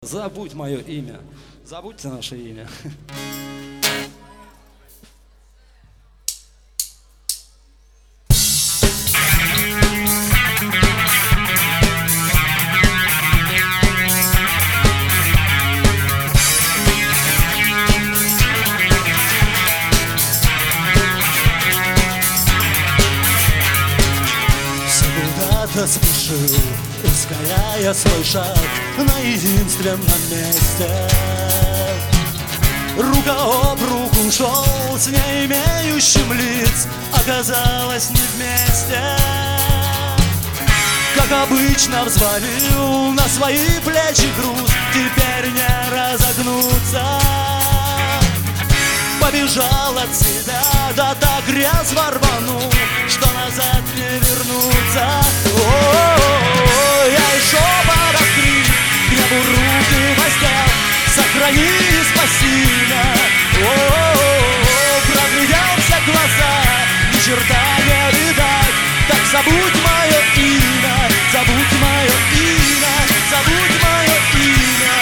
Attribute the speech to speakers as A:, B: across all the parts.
A: Забудь мое имя, забудьте наше имя.
B: Куда-то спешил, ускоряя свой шаг на единственном месте. Рука об руку шел с не имеющим лиц, оказалось не вместе. Как обычно взвалил на свои плечи груз, теперь не разогнуться. Побежал от себя, да так резво рванул, что назад не вернуться. Я еще подостриг, к небу руки воздел, сохрани и спаси меня. Прогляделся глаза, ни черта не видать, так забудь мое имя, забудь мое имя, забудь мое имя.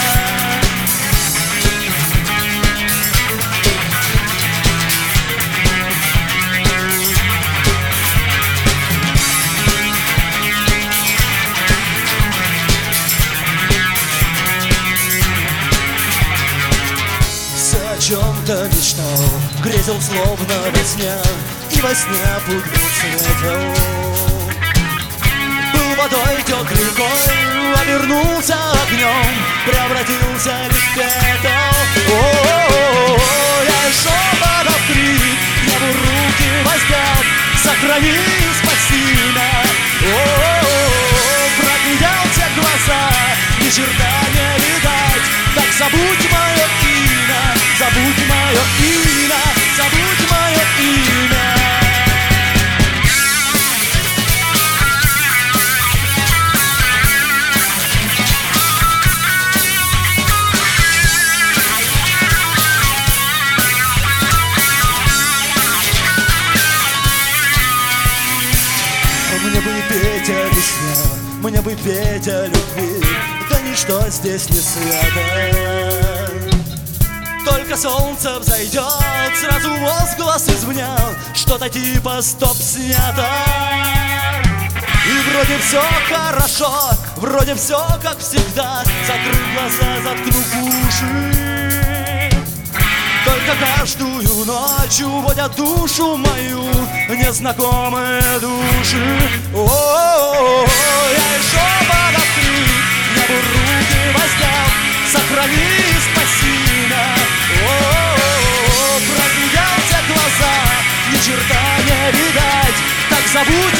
B: О чем-то мечтал, грезил словно во сне, и во сне путь был светел. Был водой, тек рекой, обернулся огнем, превратился лишь в пепел. Я шел под открыт, к небу руки воздел, сохрани и спаси меня. Прогляделся глаза, ни черта не видать, так забудь мое имя, забудь мое имя, забудь мое имя. Мне бы петь о весне, мне бы петь о любви, да ничто здесь не свято. Только солнце взойдет, сразу возглас извнял, что-то типа стоп снято. И вроде все хорошо, вроде все как всегда, закрыв глаза, заткнув уши. Только каждую ночь уводят душу мою незнакомые души. Я еще подоткрыт, небу руки воздел, сохрани и спаси меня. Прогляделся глаза, ни черта не видать, так забудь